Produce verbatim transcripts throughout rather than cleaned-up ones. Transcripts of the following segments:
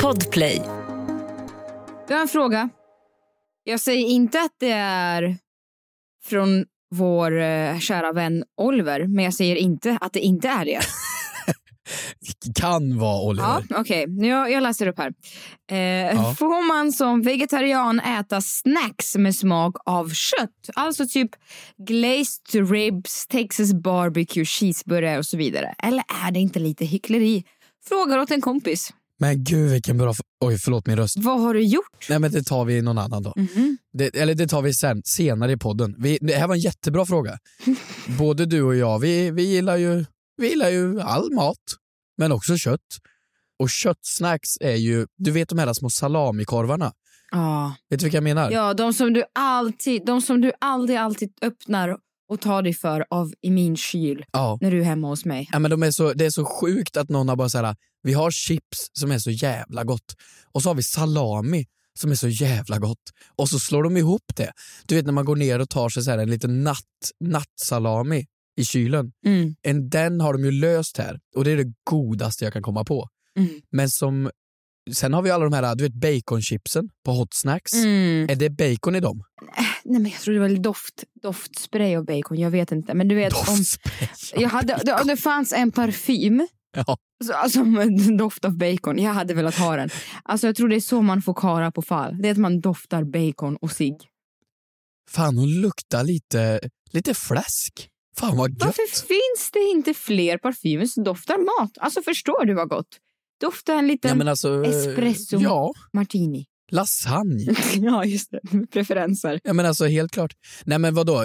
Podplay. Du har en fråga. Jag säger inte att det är från vår eh, kära vän Oliver, men jag säger inte att det inte är det. Kan vara Oliver. Ja, okej. Okay. Jag, jag läser upp här. Eh, ja. Får man som vegetarian äta snacks med smak av kött? Alltså typ glazed ribs, Texas barbecue, cheeseburgare och så vidare. Eller är det inte lite hyckleri? Frågar åt en kompis. Men gud vilken bra... Oj, förlåt min röst. Vad har du gjort? Nej, men det tar vi någon annan då. Mm-hmm. Det, eller det tar vi sen, senare i podden. Vi, det här var en jättebra fråga. Både du och jag, vi, vi, gillar ju, vi gillar ju all mat. Men också kött. Och köttsnacks är ju... Du vet de här små salamikorvarna. Ja. Vet du vilka jag menar? Ja, de som du alltid... De som du aldrig, alltid öppnar och tar dig för av i min kyl. Ja. När du är hemma hos mig. Ja, men de är så, det är så sjukt att någon har bara så här... Vi har chips som är så jävla gott. Och så har vi salami som är så jävla gott. Och så slår de ihop det. Du vet när man går ner och tar sig så här en liten natt, nattsalami i kylen. Mm. En, den har de ju löst här. Och det är det godaste jag kan komma på. Mm. Men som... Sen har vi alla de här, du vet, baconchipsen på Hot Snacks. Mm. Är det bacon i dem? Nej, men jag tror det var doft, doftspray och bacon, jag vet inte. Men du vet, om, jag hade, det, det fanns en parfym. Ja. Alltså med doft av bacon. Jag hade velat ha den. Alltså jag tror det är så man får kara på fall. Det är att man doftar bacon och cigg. Fan, hon luktar lite, lite fläsk. Fan vad gött. Varför finns det inte fler parfymer som doftar mat? Alltså förstår du vad gott? Doftar en liten ja, men alltså, espresso ja. martini. Lasagne. Ja, just det. Preferenser. Ja, men alltså helt klart. Nej, men vadå?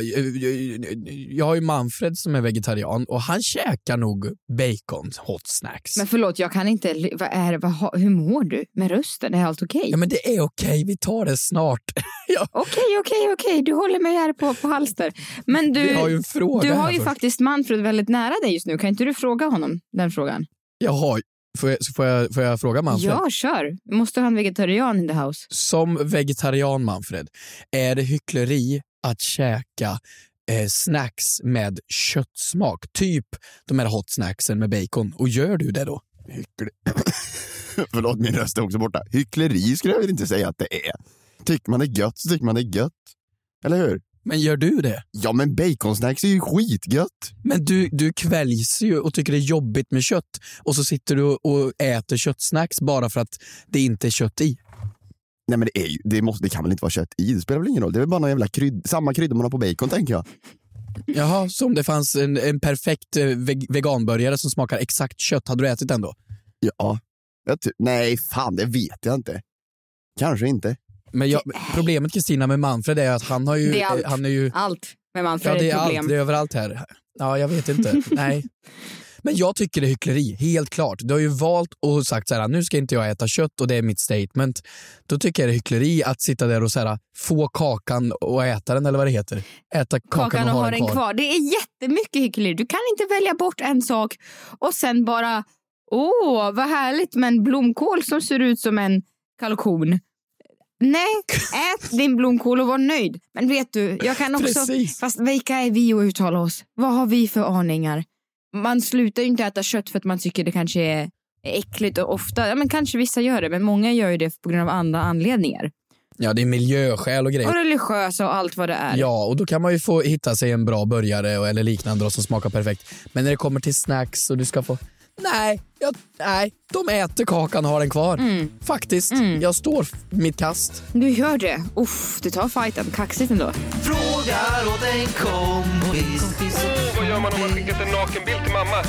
Jag har ju Manfred som är vegetarian och han käkar nog bacon hot snacks. Men förlåt, jag kan inte... Vad är, vad, hur mår du med rösten? Är allt okej? Okay? Ja, men det är okej. Okay. Vi tar det snart. Ja. Okej, okej, okej. Du håller mig här på, på halster. Men du, vi har ju en fråga du har ju först. Faktiskt Manfred väldigt nära dig just nu. Kan inte du fråga honom den frågan? Jag har... Får jag, får, jag, får jag fråga Manfred? Ja, kör. Måste ha en vegetarian in the house. Som vegetarian, Manfred, är det hyckleri att käka eh, snacks med köttsmak? Typ de här hot snacksen med bacon. Och gör du det då? Hyckleri. Förlåt, min röst är också borta. Hyckleri skulle jag väl inte säga att det är. Tycker man är gött så tycker man är gött. Eller hur? Men gör du det? Ja, men baconsnacks är ju skitgött. Men du, du kväljs ju och tycker det är jobbigt med kött. Och så sitter du och äter köttsnacks bara för att det inte är kött i. Nej, men det, är ju, det, måste, det kan väl inte vara kött i? Det spelar väl ingen roll. Det är väl bara någon jävla krydd, samma kryddor man har på bacon, tänker jag. Jaha, så om det fanns en, en perfekt veg, veganburgare som smakar exakt kött, hade du ätit den då? Ja. Jag ty- Nej, fan, det vet jag inte. Kanske inte. Men jag, problemet Kristina med Manfred är att han har ju... Det är allt. Han är ju allt med Manfred ja, det är är ett problem. allt. Det är överallt här. Ja, jag vet inte. Nej. Men jag tycker det är hyckleri, helt klart. Du har ju valt och sagt så här, nu ska inte jag äta kött och det är mitt statement. Då tycker jag det är hyckleri att sitta där och så här, få kakan och äta den, eller vad det heter. Äta kakan, kakan och, och ha den kvar. kvar. Det är jättemycket hyckleri. Du kan inte välja bort en sak och sen bara, åh, vad härligt med en blomkål som ser ut som en kalkon. Nej, ät din blomkål och var nöjd. Men vet du, jag kan också... Precis. Fast vilka är vi att uttala oss? Vad har vi för aningar? Man slutar ju inte äta kött för att man tycker det kanske är äckligt och ofta. Ja, men kanske vissa gör det, men många gör ju det på grund av andra anledningar. Ja, det är miljöskäl och grejer. Och religiösa och allt vad det är. Ja, och då kan man ju få hitta sig en bra burgare och, eller liknande som smakar perfekt. Men när det kommer till snacks och du ska få... Nej, jag, nej, de äter kakan och har den kvar. Mm. Faktiskt, mm. jag står mitt kast. Du gör det. Uff, du tar fighten. Kaxigt ändå. Frågar åt en kompis. Oh, vad gör man om man skickat en nakenbild till mamma?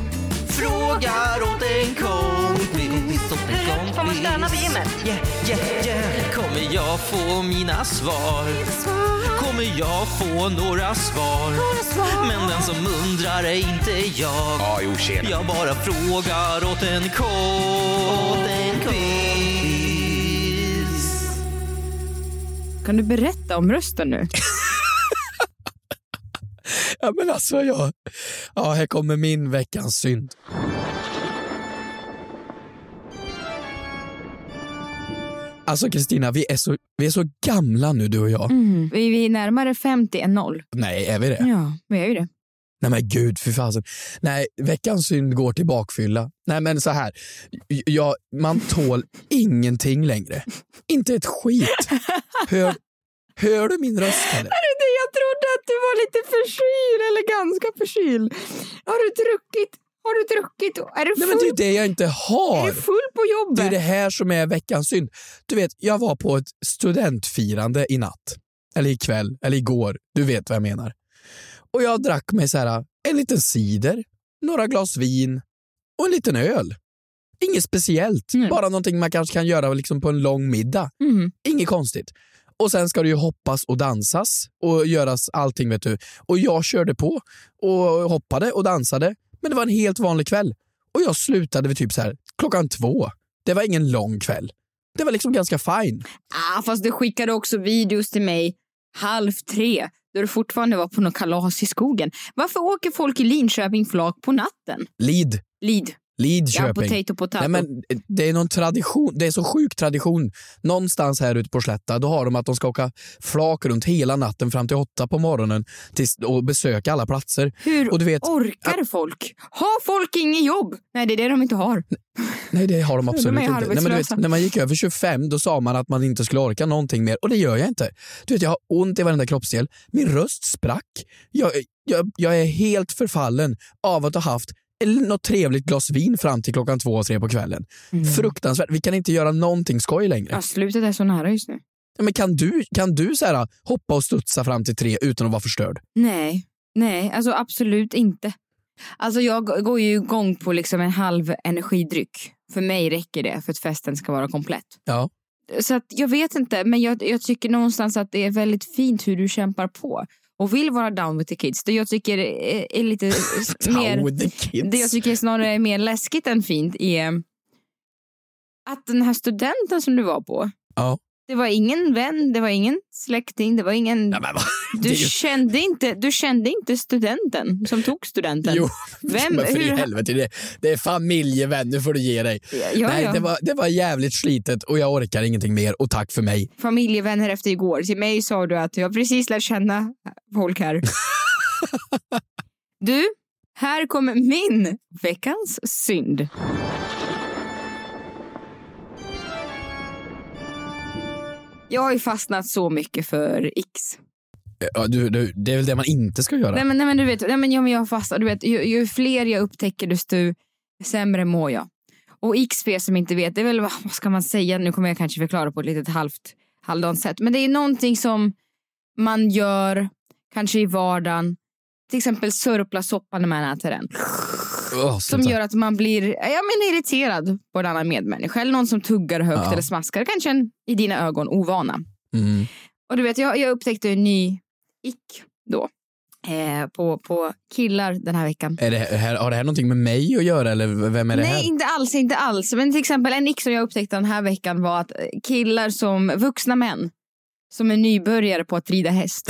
Frågar åt en kompis. Hur får man stöna vid gymmet? Yeah, yeah, yeah. Kommer jag få mina svar? Kommer jag få några svar? Men den som undrar är inte jag. Ja, jo, tjena. Jag bara frågar åt en kompis. Kan du berätta om rösten nu? Ja, men alltså jag... Ja, här kommer min veckans synd. Alltså Kristina, vi är så vi är så gamla nu, du och jag. Mm. Vi är närmare femtio än noll. Nej, är vi det? Ja, vi är ju det. Nej men gud, för fasen. Nej, veckans synd går till bakfylla. Nej men så här, jag, man tål ingenting längre. Inte ett skit. Hör, hör du min röst, eller? Jag trodde att du var lite förkyld eller ganska förkyld. Har du druckit? Har du druckit? Är du full? Nej men det är det jag inte har. Är du full på jobbet? Det är det här som är veckans synd. Du vet, jag var på ett studentfirande i natt. Eller ikväll, eller igår. Du vet vad jag menar. Och jag drack mig så här en liten cider, några glas vin och en liten öl. Inget speciellt. Mm. Bara någonting man kanske kan göra liksom på en lång middag. Mm. Inget konstigt. Och sen ska det ju hoppas och dansas och göras allting, vet du. Och jag körde på och hoppade och dansade. Men det var en helt vanlig kväll. Och jag slutade vid typ så här klockan två. Det var ingen lång kväll. Det var liksom ganska fine. Ah, fast du skickade också videos till mig halv tre. Då du fortfarande var på någon kalas i skogen. Varför åker folk i Linköping flak på natten? Lid. Lid. Lidköping. Ja, potato, potato. Nej, men det är någon tradition, det är så sjuk tradition. Någonstans här ute på Slätta, då har de att de ska åka flak runt hela natten fram till åtta på morgonen tills, och besöka alla platser. Hur och du vet, orkar att, folk? Har folk ingen jobb? Nej, det är det de inte har. Nej, det har de absolut de inte. Nej, men du vet, när man gick över tjugofem, då sa man att man inte skulle orka någonting mer. Och det gör jag inte. Du vet, jag har ont i varenda kroppsdel. Min röst sprack. Jag, jag, jag är helt förfallen av att ha haft något trevligt glas vin fram till klockan två och tre på kvällen. Mm. Fruktansvärt. Vi kan inte göra någonting skoj längre. Ja, slutet är så nära just nu. Ja, men kan du, kan du så här, hoppa och studsa fram till tre utan att vara förstörd? Nej, nej, alltså absolut inte. Alltså jag går ju igång på liksom en halv energidryck. För mig räcker det för att festen ska vara komplett. Ja. Så att jag vet inte, men jag, jag tycker någonstans att det är väldigt fint hur du kämpar på. Och vill vara down with the kids. Det jag tycker är, är lite mer... with the kids. Det jag tycker är snarare mer läskigt än fint är att den här studenten som du var på. Ja. Det var ingen vän, det var ingen släkting, det var ingen... Ja, men, du, ju... kände inte, du kände inte studenten som tog studenten. Jo, Vem, men för hur... i helvete, det, det är familjevänner får du ge dig. Ja, ja, Nej, ja. Det, var, det var jävligt slitet och jag orkar ingenting mer och tack för mig. Familjevänner efter igår. Till mig sa du att jag precis lär känna folk här. Du, här kommer min veckans synd. Jag har ju fastnat så mycket för X. Ja, du, du, det är väl det man inte ska göra. Nej men, nej, men du vet, nej, men, ja, men jag har fastnat. Du vet, ju, ju fler jag upptäcker desto sämre mår jag. Och X för er som inte vet, det är väl, vad ska man säga? Nu kommer jag kanske förklara på ett litet halvt halvdant sätt. Men det är någonting som man gör kanske i vardagen. Till exempel sörpla soppan när man äter den. Oh, som gör att man blir ja, men irriterad på en annan medmänniska. Eller någon som tuggar högt ja. Eller smaskar. Kanske en, i dina ögon, ovana. Mm. Och du vet, jag, jag upptäckte en ny ick då. Eh, på, på killar den här veckan. Är det här, har det här någonting med mig att göra? Eller vem är det Nej, här? Nej, inte alls, inte alls. Men till exempel en ick som jag upptäckte den här veckan var att killar som vuxna män som är nybörjare på att rida häst.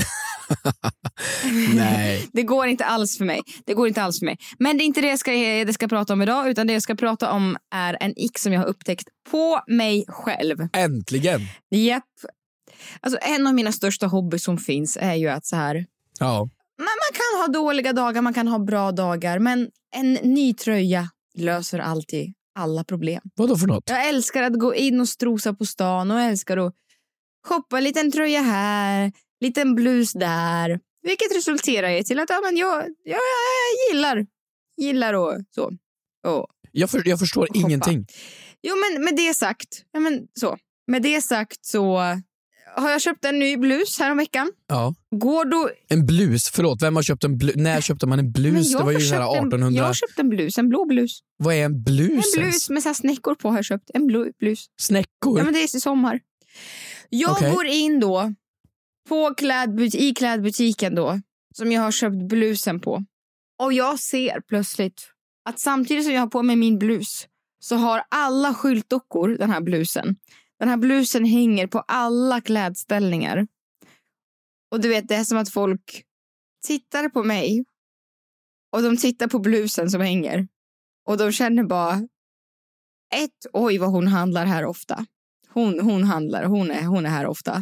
Nej. Det går inte alls för mig. Det går inte alls för mig. Men det är inte det jag ska, det ska prata om idag, utan det jag ska prata om är en ick som jag har upptäckt på mig själv. Äntligen. Japp. Alltså en av mina största hobby som finns är ju att så här. Ja. Man, man kan ha dåliga dagar, man kan ha bra dagar, men en ny tröja löser alltid alla problem. Vad då för något? Jag älskar att gå in och strosa på stan och älskar att shoppa en liten tröja här, liten blus där. Vilket resulterar i till att ja, men jag, jag, jag gillar gillar och så. Och, jag, för, jag förstår och ingenting. Jo, men med det sagt, ja, men så. Med det sagt så har jag köpt en ny blus här om veckan. Ja. Går då... En blus? Förlåt, vem har köpt en blus? När köpte man en blus? Det var ju så här artonhundra. En, jag har köpt en blus, en blå blus. Vad är en blus? En blus med så här snäckor på har jag köpt. En blå blus. Snäckor? Ja, men det är i sommar. Jag okay. går in då på klädbut- i klädbutiken då, som jag har köpt blusen på. Och jag ser plötsligt att samtidigt som jag har på mig min blus så har alla skyltdockor den här blusen. Den här blusen hänger på alla klädställningar. Och du vet, det är som att folk tittar på mig. Och de tittar på blusen som hänger. Och de känner bara ett, oj vad hon handlar här ofta. Hon, hon handlar, hon är, hon är här ofta.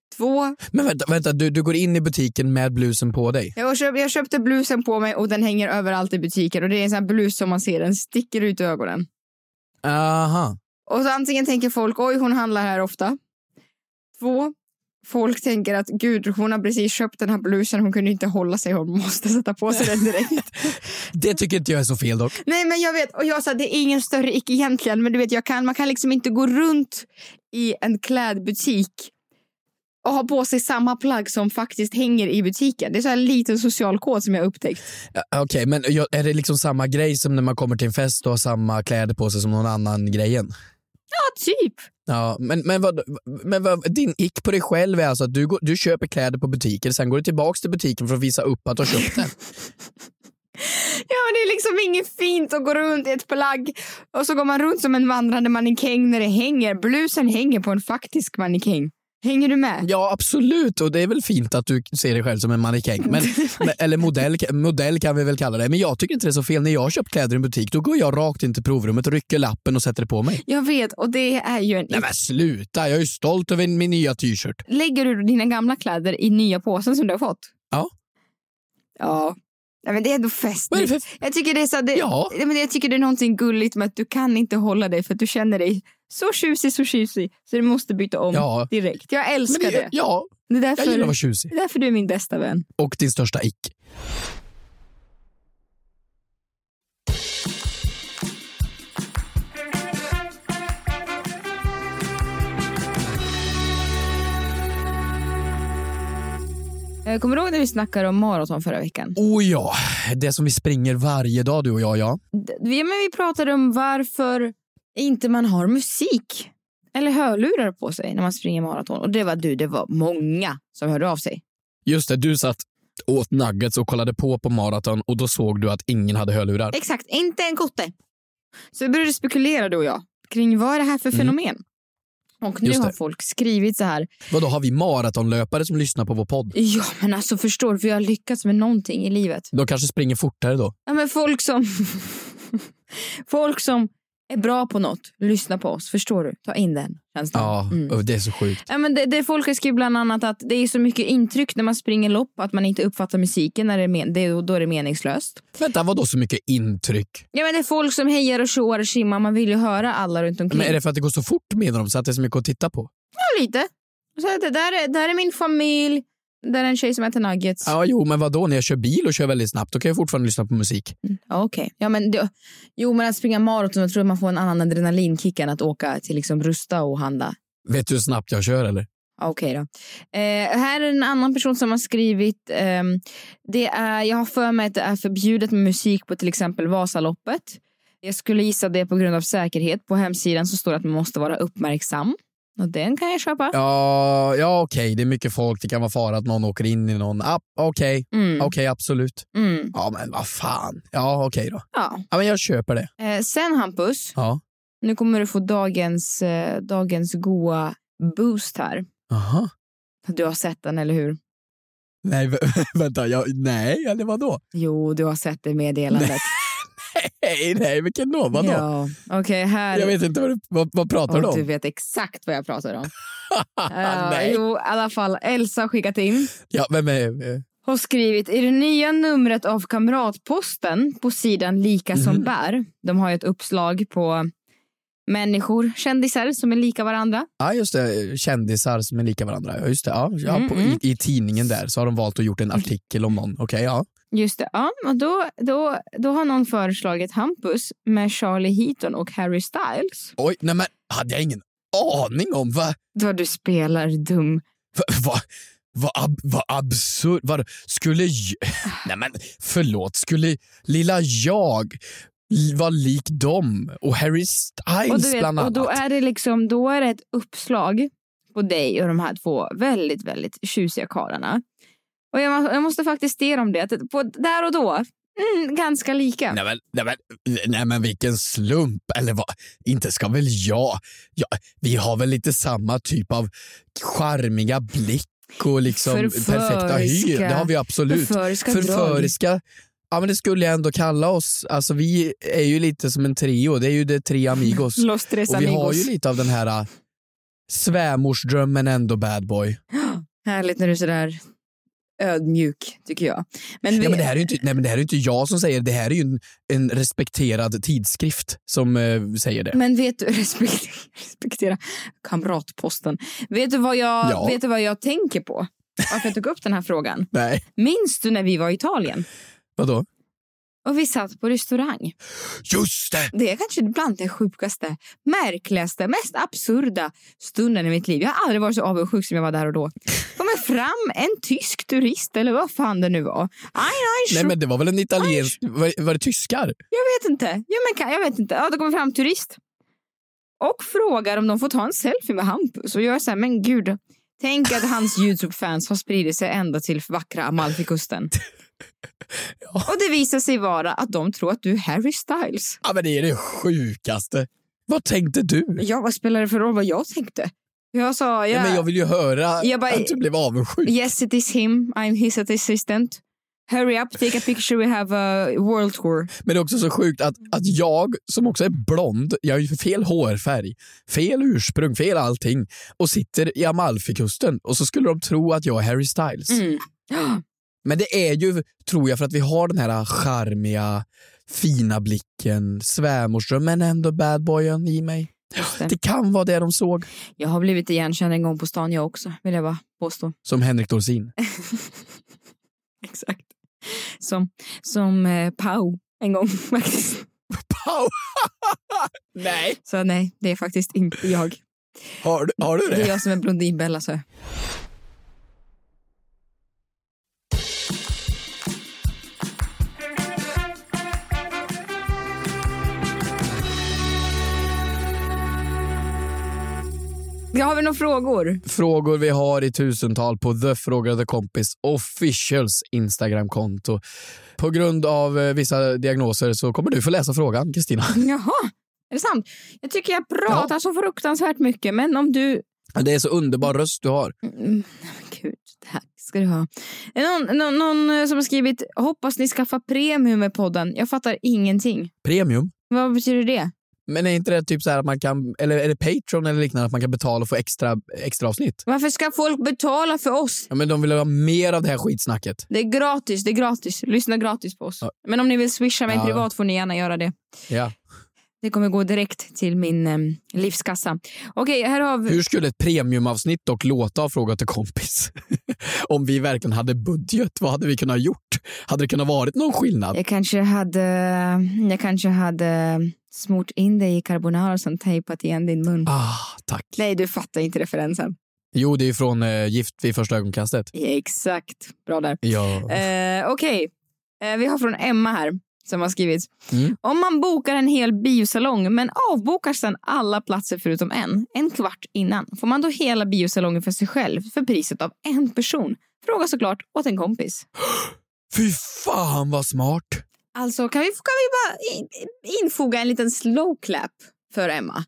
Två. Men vänta, vänta du, du går in i butiken med blusen på dig. Jag, köp, jag köpte blusen på mig och den hänger överallt i butiken. Och det är en sån här blus som man ser, den sticker ut i ögonen. Aha. Och så antingen tänker folk, oj hon handlar här ofta. Två, folk tänker att gud hon har precis köpt den här blusen, hon kunde inte hålla sig, hon måste sätta på sig den direkt. Det tycker inte jag är så fel dock. Nej men jag vet, och jag sa det är ingen större ick egentligen, men du vet jag kan, man kan liksom inte gå runt i en klädbutik och ha på sig samma plagg som faktiskt hänger i butiken. Det är så här liten social kod som jag har upptäckt. Ja, Okej, okay, men är det liksom samma grej som när man kommer till en fest och har samma kläder på sig som någon annan grejen? Ja, typ. Ja, men, men, vad, men vad, din ick på dig själv är alltså att du, går, du köper kläder på butiker, sen går du tillbaka till butiken för att visa upp att du har köpt den. Ja, det är liksom inget fint att gå runt i ett plagg och så går man runt som en vandrande mannekäng när det hänger. Blusen hänger på en faktisk mannekäng. Hänger du med? Ja, absolut. Och det är väl fint att du ser dig själv som en mannekäng. Men, eller modell, modell kan vi väl kalla det. Men jag tycker inte det är så fel. När jag har köpt kläder i en butik, då går jag rakt in till provrummet och rycker lappen och sätter det på mig. Jag vet, och det är ju en... Nej men sluta, jag är ju stolt över min nya t-shirt. Lägger du dina gamla kläder i nya påsen som du har fått? Ja. Ja. Nej, men det är ändå fest. Vad är det för... Jag tycker det är så det, ja. men jag tycker det är någonting gulligt med att du kan inte hålla dig för att du känner dig så tjusig, så tjusig så du måste byta om ja. direkt. Jag älskar men det. det. Ja, det är därför, jag gillar att vara tjusig. Det är därför du är min bästa vän. Och din största ick. Kommer du ihåg när vi snackade om maraton förra veckan? Oh ja, det som vi springer varje dag du och jag, ja. Vi, men vi pratade om varför inte man har musik eller hörlurar på sig när man springer maraton. Och det var du, det var många som hörde av sig. Just det, du satt åt nuggets och kollade på på maraton och då såg du att ingen hade hörlurar. Exakt, inte en kotte. Så vi började spekulera du och jag kring vad är det här för mm. fenomen. Och nu har folk skrivit så här. Vadå, har vi maratonlöpare som lyssnar på vår podd? Ja, men alltså förstår du, för jag har lyckats med någonting i livet. De kanske springer fortare då? Ja, men folk som folk som är bra på något, lyssna på oss, förstår du? Ta in den känslan. Ja, mm. det är så sjukt. Ja, men det, det folk har skrivit bland annat att det är så mycket intryck när man springer lopp att man inte uppfattar musiken när det är, men, det är, då är det meningslöst. Vänta, vadå så mycket intryck? Ja, men det är folk som hejar och tjoar och simmar, man vill ju höra alla runt omkring. Men är det för att det går så fort med dem så att det är så mycket att titta på? Ja, lite. Så det där är, där är min familj. Där är en tjej som äter nuggets. Ja, jo, men vadå? När jag kör bil och kör väldigt snabbt, då kan jag fortfarande lyssna på musik. Mm, Okej. Okay. Ja, men det, jo, men att springa maraton, jag tror att man får en annan adrenalinkick än att åka till liksom Rusta och handla. Vet du hur snabbt jag kör, eller? Okej okay, då. Eh, här är en annan person som har skrivit eh, det är, jag har för mig att det är förbjudet med musik på till exempel Vasaloppet. Jag skulle gissa det på grund av säkerhet. På hemsidan så står det att man måste vara uppmärksam. Och den kan jag köpa. Ja, ja okej. Okay. Det är mycket folk. Det kan vara fara att någon åker in i någon. Ah, okej, okay. mm. okej, okay, absolut. Mm. Ja, men vad fan. Ja, okej okay då. Ja. ja, men jag köper det. Eh, sen Hampus. Ja. Nu kommer du få dagens, eh, dagens goa boost här. Aha. Du har sett den, eller hur? Nej, vä- vänta. Jag, nej, eller vadå? Jo, du har sett det meddelandet. Nej, nej, vilken då? Vadå? Ja, okej, okay, här... Jag vet inte vad, vad, vad pratar du om. Du vet exakt vad jag pratar om. uh, nej. Jo, i alla fall. Elsa har skickat in. Ja, vem är... Har skrivit, i det nya numret av Kamratposten på sidan Lika mm. som bär. De har ju ett uppslag på människor, kändisar som är lika varandra. Ja, just det. Kändisar som är lika varandra. Ja, just det. Ja, ja, mm, på, mm. i, I tidningen där så har de valt att gjort en artikel om någon. Okej, okay, ja. Just det, ja. Och då, då, då har någon föreslagit Hampus med Charlie Heaton och Harry Styles. Oj, nej men hade jag ingen aning om vad... Vad du spelar dum. Vad va, va, ab, va absurd... Va, skulle jag... Nej men förlåt, skulle lilla jag vara lik dem och Harry Styles och du vet, bland annat? Och då är det liksom, då är det ett uppslag på dig och de här två väldigt, väldigt tjusiga karlarna. Och jag, jag måste faktiskt ge dem det. På, där och då, mm, ganska lika. Nej men, nej, men, nej men vilken slump. Eller vad? Inte ska väl jag. Ja, vi har väl lite samma typ av charmiga blick och liksom perfekta hyr. Det har vi absolut. Förföriska, Förföriska. Ja, men det skulle jag ändå kalla oss. Alltså vi är ju lite som en trio. Det är ju det tre amigos. Los tres och vi amigos. har ju lite av den här... Svämorsdrömmen ändå bad boy. Härligt när du är sådär ödmjuk, tycker jag. Men, vi... ja, men det här är ju inte, nej, men det här är ju inte jag som säger det. Det här är ju en, en respekterad tidskrift som eh, säger det. Men vet du, respektera, respektera kamratposten. Vet du vad jag, ja. vet du vad jag tänker på? Varför jag tog upp den här frågan? Nej. Minns du när vi var i Italien? Vadå? Och vi satt på restaurang. Just det! Det är kanske bland den sjukaste, märkligaste, mest absurda stunden i mitt liv. Jag har aldrig varit så avundsjuk som jag var där och då. Kommer fram en tysk turist, eller vad fan det nu var. Aj, aj, Nej, men det var väl en italiensk... Var, var det tyskar? Jag vet inte. Ja, men jag vet inte. Ja, det kommer fram turist. Och frågar om de får ta en selfie med Hampus. Och jag säger, men gud. Tänk att hans YouTube-fans har spridit sig ända till vackra Amalfikusten. Ja. Och det visar sig vara att de tror att du är Harry Styles. Ja, men det är det sjukaste. Vad tänkte du? Ja, vad spelar det för roll vad jag tänkte? Jag sa, ja, ja, men jag vill ju höra jag bara, att du blev avundsjuk. Yes, it is him. I'm his assistant. Hurry up, take a picture, we have a world tour. Men det är också så sjukt att, att jag, som också är blond, jag har ju fel hårfärg, fel ursprung, fel allting, och sitter i Amalfikusten, och så skulle de tro att jag är Harry Styles. Mm. Men det är ju, tror jag, för att vi har den här charmiga, fina blicken, svärmorsdröm, men ändå badboyen i mig. Det. det kan vara det de såg. Jag har blivit igenkänd en gång på stan jag också, vill jag bara påstå. Som Henrik Dorsin. Exakt. Som, som eh, Pau en gång faktiskt. Pau? Nej. Så nej, det är faktiskt inte jag. Har du, har du det? Det är jag som är blondinbella, så. Har vi några frågor? Frågor vi har i tusental på The Frågade Kompis Officials Instagram-konto. På grund av eh, vissa diagnoser så kommer du få läsa frågan, Kristina. Jaha, är det sant? Jag tycker jag pratar ja. så fruktansvärt mycket, men om du... Det är så underbar röst du har. Mm, gud, tack ska du ha. Någon, någon, någon som har skrivit, hoppas ni skaffar premium med podden. Jag fattar ingenting. Premium? Vad betyder det? Men är inte det typ så här att man kan, eller är det Patreon eller liknande, att man kan betala och få extra, extra avsnitt? Varför ska folk betala för oss? Ja, men de vill ha mer av det här skitsnacket. Det är gratis, det är gratis. Lyssna gratis på oss. Ja. Men om ni vill swisha mig ja. privat får ni gärna göra det. Ja. Det kommer gå direkt till min eh, livskassa. Okej, här har vi... Hur skulle ett premiumavsnitt dock låta av Fråga till kompis? Om vi verkligen hade budget, vad hade vi kunnat gjort? Hade det kunnat varit någon skillnad? Jag kanske hade... Jag kanske hade... smort in dig i carbonara och sen tejpat igen din mun. Ah, tack. Nej, du fattar inte referensen. Jo, det är från eh, Gift vid första ögonkastet. Ja, exakt. Bra där. Ja. Eh, Okej, okay. eh, vi har från Emma här som har skrivit. Mm. Om man bokar en hel biosalong men avbokar sedan alla platser förutom en, en kvart innan, får man då hela biosalongen för sig själv för priset av en person? Fråga såklart åt en kompis. Fy fan vad smart. Alltså, kan vi, kan vi bara infoga en liten slow clap för Emma?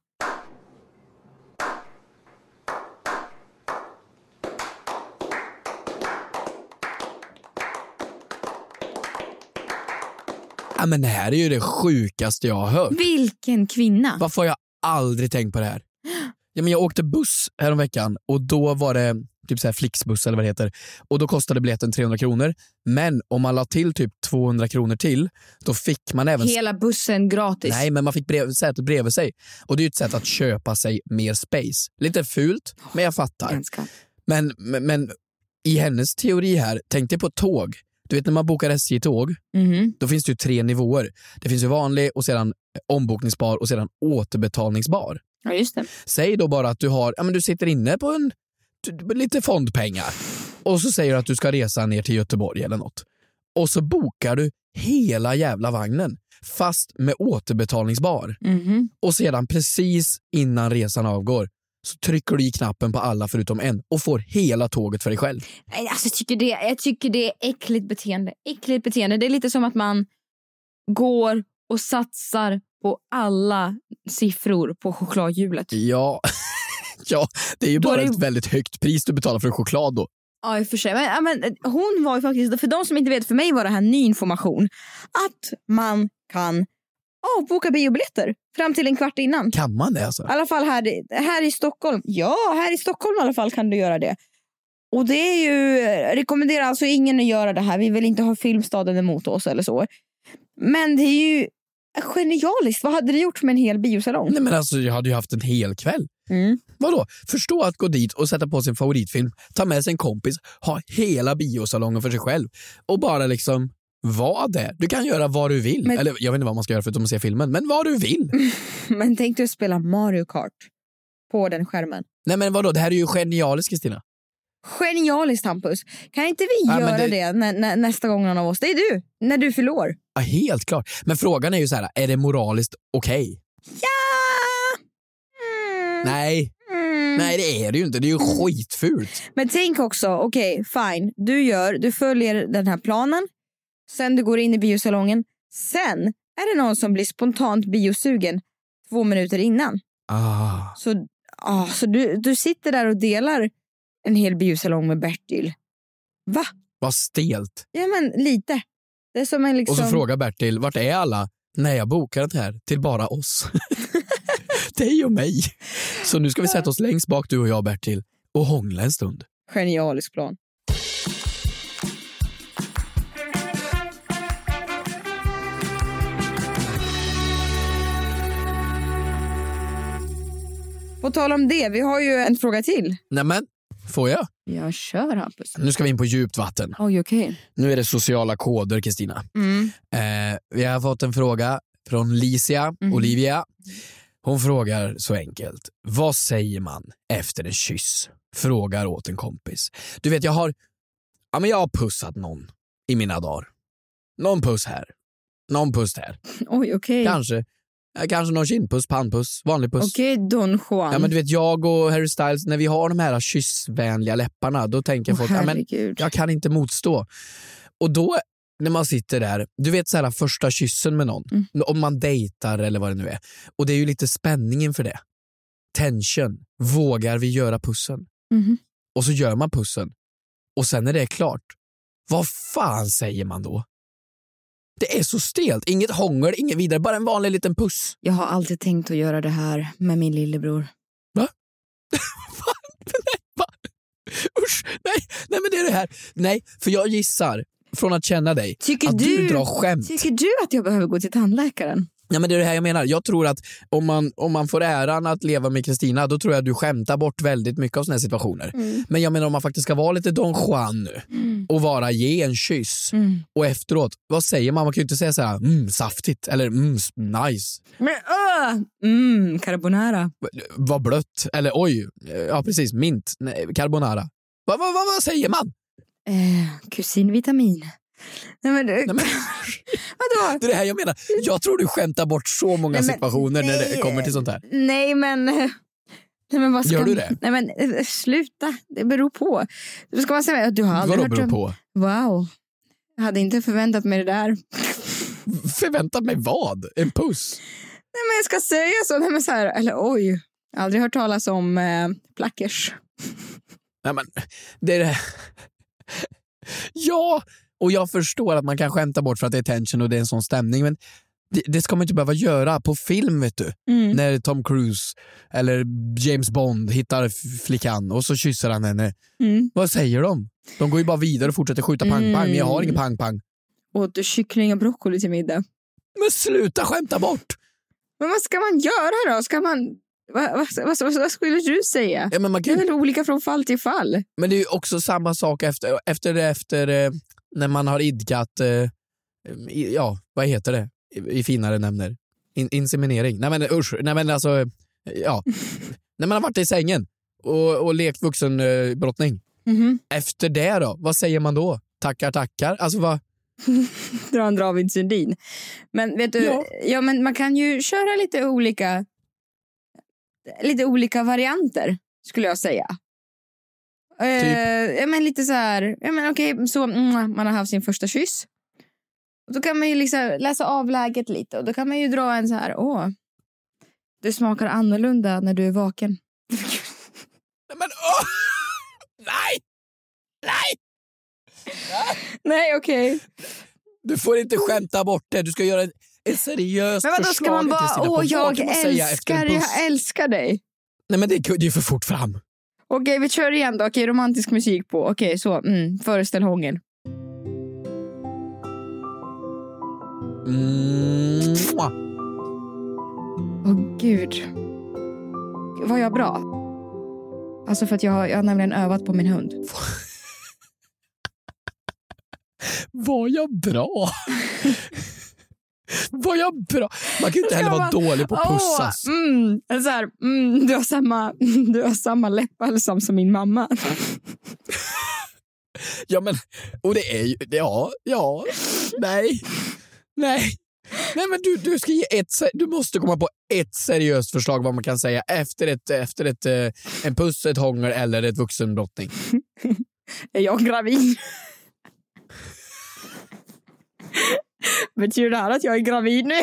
Ja, men det här är ju det sjukaste jag har hört. Vilken kvinna? Varför har jag aldrig tänkt på det här? Ja, men jag åkte buss här om veckan och då var det typ så här Flixbuss eller vad det heter. Och då kostade biljetten trehundra kronor. Men om man la till typ tvåhundra kronor till, då fick man även... Hela bussen gratis? Nej, men man fick brev, sätet bredvid sig. Och det är ju ett sätt att köpa sig mer space. Lite fult, men jag fattar. Ganska. Men, men, men i hennes teori här, tänk dig på tåg. Du vet när man bokar S J-tåg, mm-hmm. då finns det ju tre nivåer. Det finns ju vanlig och sedan ombokningsbar och sedan återbetalningsbar. Ja, just det. Säg då bara att du har, ja men du sitter inne på en lite fondpengar och så säger du att du ska resa ner till Göteborg eller något. Och så bokar du hela jävla vagnen fast med återbetalningsbar. Mm-hmm. Och sedan precis innan resan avgår så trycker du i knappen på alla förutom en och får hela tåget för dig själv. Alltså, jag, tycker det, jag tycker det är äckligt beteende. Äckligt beteende. Det är lite som att man går och satsar på alla siffror på chokladhjulet. Ja, ja det är ju då bara det... ett väldigt högt pris du betalar för choklad då. Ja, i och för sig. Men, men, hon var ju faktiskt, för de som inte vet, för mig var det här ny information, att man kan avboka biobiljetter fram till en kvart innan. Kan man det alltså? I alla fall här, här i Stockholm. Ja, här i Stockholm i alla fall kan du göra det. Och det är ju, rekommenderar alltså ingen att göra det här. Vi vill inte ha Filmstaden emot oss eller så. Men det är ju genialiskt. Vad hade du gjort med en hel biosalong? Nej men alltså jag hade ju haft en hel kväll. Mm. Vadå? Förstå att gå dit och sätta på sin favoritfilm, ta med sig en kompis, ha hela biosalongen för sig själv och bara liksom vara där. Du kan göra vad du vill. Men... Eller jag vet inte vad man ska göra förutom att se filmen, men vad du vill. Men tänk dig att spela Mario Kart på den skärmen. Nej men vadå? Det här är ju genialiskt, Kristina. Genialiskt, Hampus. Kan inte vi ja, göra det, det nä, nä, nästa gång någon av oss? Det är du, när du förlorar. Ja, helt klart. Men frågan är ju så här, är det moraliskt okej? Okay? Ja! Mm. Nej. Mm. Nej, det är det ju inte. Det är ju skitfult. Men tänk också, okej, okay, fine. Du gör, du följer den här planen. Sen du går in i biosalongen. Sen är det någon som blir spontant biosugen två minuter innan. Ah. Så, ah, så du, du sitter där och delar en hel biosalong med Bertil. Va? Vad stelt. Ja, men lite. Det är som en liksom... Och så frågar Bertil, vart är alla? Nej, jag bokar det här till bara oss. Dig och mig. Så nu ska vi sätta oss längst bak, du och jag, Bertil, och hångla en stund. Genialisk plan. På tal om det, vi har ju en fråga till. Nämen, får jag? Jag kör, Hampus. Nu ska vi in på djupt vatten. Oj, okej. Okay. Nu är det sociala koder, Kristina. Mm. Eh, vi har fått en fråga från Licia, mm. Olivia. Hon frågar så enkelt. Vad säger man efter en kyss? Frågar åt en kompis. Du vet, jag har, ja, men jag har pussat någon i mina dagar. Någon puss här. Någon puss här. Oj, okej. Okay. Kanske. Kanske någon kindpuss, pannpuss, vanlig puss. Okej, okay, Don Juan. Ja, men du vet, jag och Harry Styles, när vi har de här kyssvänliga läpparna, då tänker oh, folk, ja, men jag kan inte motstå. Och då, när man sitter där, du vet så här första kyssen med någon, mm. om man dejtar eller vad det nu är. Och det är ju lite spänning inför det. Tension. Vågar vi göra pussen? Mm. Och så gör man pussen. Och sen när det är klart, vad fan säger man då? Det är så stelt. Inget hångel, inget vidare. Bara en vanlig liten puss. Jag har alltid tänkt att göra det här med min lillebror. Va? nej, va? Usch, nej, nej, men det är det här. Nej, för jag gissar från att känna dig tycker att du, du drar skämt. Tycker du att jag behöver gå till tandläkaren? Ja, men det är det här jag menar. Jag tror att om man, om man får äran att leva med Kristina, då tror jag att du skämtar bort väldigt mycket av såna här situationer. Mm. Men jag menar, om man faktiskt ska vara lite Don Juan nu mm. och vara ge en kyss mm. och efteråt, vad säger man? Man kan ju inte säga så här, mm, saftigt eller mm, nice. Men öh, mm, carbonara. Vad blött. Eller oj, ja precis, mint, nej, carbonara. Vad va, va, va säger man? Eh, kusinvitamin. Nej, men du... Nej, men... Vadå? Det är det här jag menar. Jag tror du skämtar bort så många nej, men, situationer nej, när det kommer till sånt här. Nej, men... Nej, men vad ska... Gör du det? Nej, men sluta. Det beror på. Då ska man säga att du har aldrig Vadå hört beror om... på? Wow. Jag hade inte förväntat mig det där. Förväntat mig vad? En puss? Nej, men jag ska säga så. Nej, men så här, eller oj. Jag har aldrig hört talas om eh, plackers. Nej, men det är det. Ja, och jag förstår att man kan skämta bort för att det är tension och det är en sån stämning, men det, det ska man inte behöva göra på film, vet du. Mm. När Tom Cruise eller James Bond hittar flickan och så kysser han henne. Mm. Vad säger de? De går ju bara vidare och fortsätter skjuta pang-pang, mm. men jag har ingen pang-pang. Åt du kyckling och broccoli till middag? Men sluta skämta bort! Men vad ska man göra då? Ska man... Vad, vad, vad, vad, vad skulle du säga? Ja, men man kan... Det är väl olika från fall till fall. Men det är ju också samma sak efter, efter, efter eh, när man har idkat, eh, ja, vad heter det i finare nämner? In, inseminering. Nej men usch, nej men alltså, ja. När man har varit i sängen och, och lekt vuxen eh, brottning. Mm-hmm. Efter det då, vad säger man då? Tackar, tackar? Alltså vad? Dra en David Sundin. Men vet du, ja. ja men man kan ju köra lite olika lite olika varianter skulle jag säga. Typ. Uh, ja, men lite så här, ja, men okej, okay, så mm, man har haft sin första kyss. Och då kan man ju liksom läsa av läget lite och då kan man ju dra en så här, åh, det smakar annorlunda när du är vaken. Men åh! Nej! Nej! Nej, okej. Okay. Du får inte skämta bort det. Du ska göra en, en seriös men vadå, förslag. Ska man bara, åh, jag älskar, jag älskar dig. Nej, men det är ju för fort fram. Okej, vi kör igen då. Okej, romantisk musik på. Okej, så. Mm, föreställ hångel. Mm. Åh oh, gud. Var jag bra? Alltså för att jag har, jag har nämligen övat på min hund. Var jag bra? Var jag bra? Man kan ju inte heller vara dålig på att pussas. Oh, mm, så här, mm, du har samma, du har samma läppbalsam som min mamma. Ja, men, och det är ju, ja, ja, nej, nej. Nej, men du, du ska ge ett, du måste komma på ett seriöst förslag vad man kan säga efter ett, efter ett, en puss, ett hångel eller ett vuxenbrottning. Är jag gravid? Betyder det här att jag är gravid nu?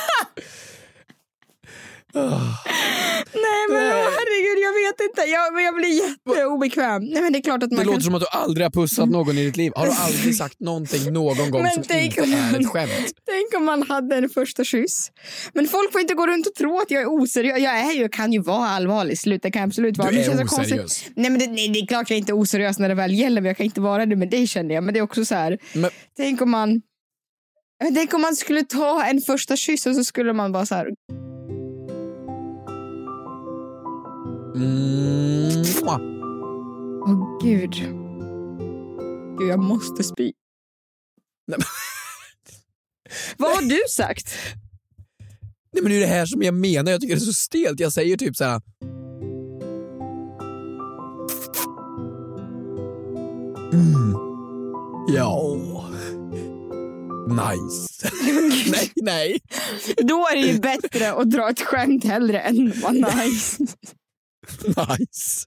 Oh. Nej men oh, herregud, jag vet inte. Jag, jag blir jätteobekväm. Nej, men det är klart att man det kan... låter som att du aldrig har pussat någon i ditt liv. Har du aldrig sagt någonting någon gång men som inte om, är ett skämt? Tänk om man hade en första kyss. Men folk får inte gå runt och tro att jag är oseriös. Jag är ju, kan ju vara allvarlig. Sluta kan absolut vara. Du är det oseriös. Nej men det, nej, det är klart jag inte är oseriös när det väl gäller. Men jag kan inte vara det med dig, känner jag. Men det är också så här. Men... Tänk om man Tänk om man skulle ta en första kyss och så skulle man bara så här. Mm. Åh oh, gud. Gud, jag måste spy. Nej, vad har du sagt? Nej, men det är det här som jag menar. Jag tycker det är så stelt. Jag säger typ så här. Mm. Ja. Nice. nej, nej. Då är det ju bättre att dra ett skämt hellre än vad nice. Nice.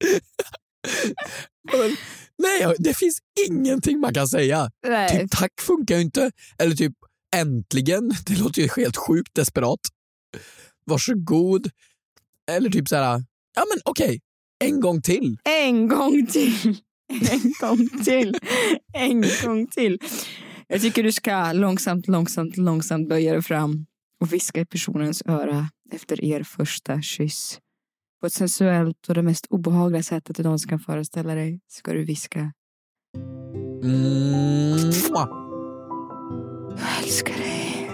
Men, nej, det finns ingenting man kan säga. Nej. Typ tack funkar ju inte. Eller typ äntligen. Det låter ju helt sjukt desperat. Varsågod. Eller typ så här. Ja men okej. Okay. En gång till. En gång till. En gång till. En gång till. Jag tycker du ska långsamt, långsamt, långsamt böja dig fram och viska i personens öra efter er första kyss. På ett sensuellt och det mest obehagliga sättet du någonsin kan föreställa dig ska du viska. Mm. Jag älskar dig.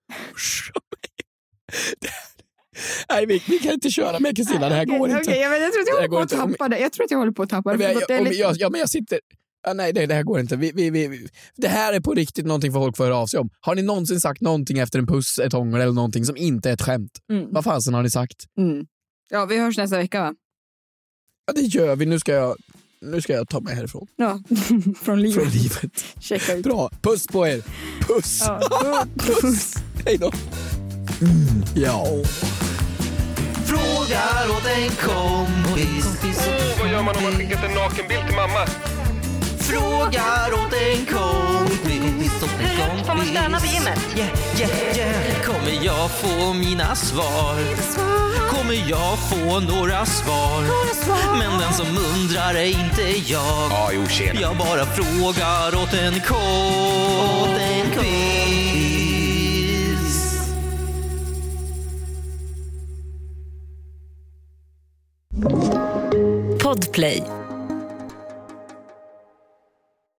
Nej, vi, vi kan inte köra med Kristina, det här går okay, inte. Okay, jag, vet, jag tror att jag håller på att tappa det. Jag tror att jag håller på att tappa det. Jag, jag, jag, jag, ja, men jag sitter... Ja, nej, det, det här går inte. Vi, vi, vi, det här är på riktigt någonting för folk får höra av sig om. Har ni någonsin sagt någonting efter en puss, ett hångel eller någonting som inte är ett skämt? Mm. Vad fasen har ni sagt? Mm. Ja, vi hörs nästa vecka, va? Ja, det gör vi. Nu ska jag, nu ska jag ta mig härifrån. Ja, från livet. Från livet. Checka ut. Bra, puss på er. Puss. Ja, puss. Hej då. Mm. Ja. Frågar åt en kompis. Oh, vad gör man om man skickat en nakenbild till mamma? Frågar åt en kompis. Får man stanna vid gymmet? Yeah, yeah, yeah. Kommer jag få mina svar? Kommer jag få några svar? Men den som undrar är inte jag. Ja, jo, tjena. Jag bara frågar åt en kompis. Podplay.